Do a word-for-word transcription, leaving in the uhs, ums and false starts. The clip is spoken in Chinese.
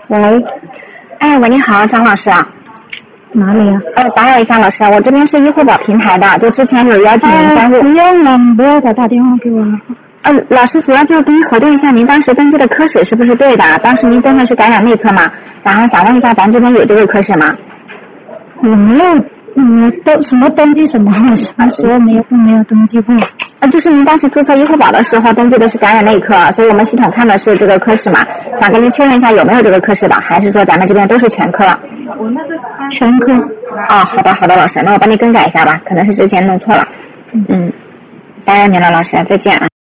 喂， 哎，喂，你好，张老师啊。 哪里啊？ 呃，打扰一下，老师，我这边是医护宝平台的，就之前有邀请您加入。 不用了，你不要再打电话给我了。 呃，老师主要就是跟您核对一下您当时登记的科室是不是对的。当时您登的是感染内科嘛？然后想问一下，咱这边有这个科室吗？ 我没有，嗯，登什么登记什么，我什么时候没有没有登记过？ 呃，就是您当时注册医护宝的时候登记的是感染内科，所以我们系统看的是这个科室嘛，想跟您确认一下有没有这个科室的，还是说咱们这边都是全科？ 全科。 哦，好的好的，老师，那我帮你更改一下吧，可能是之前弄错了。嗯，打扰您了，老师，再见啊。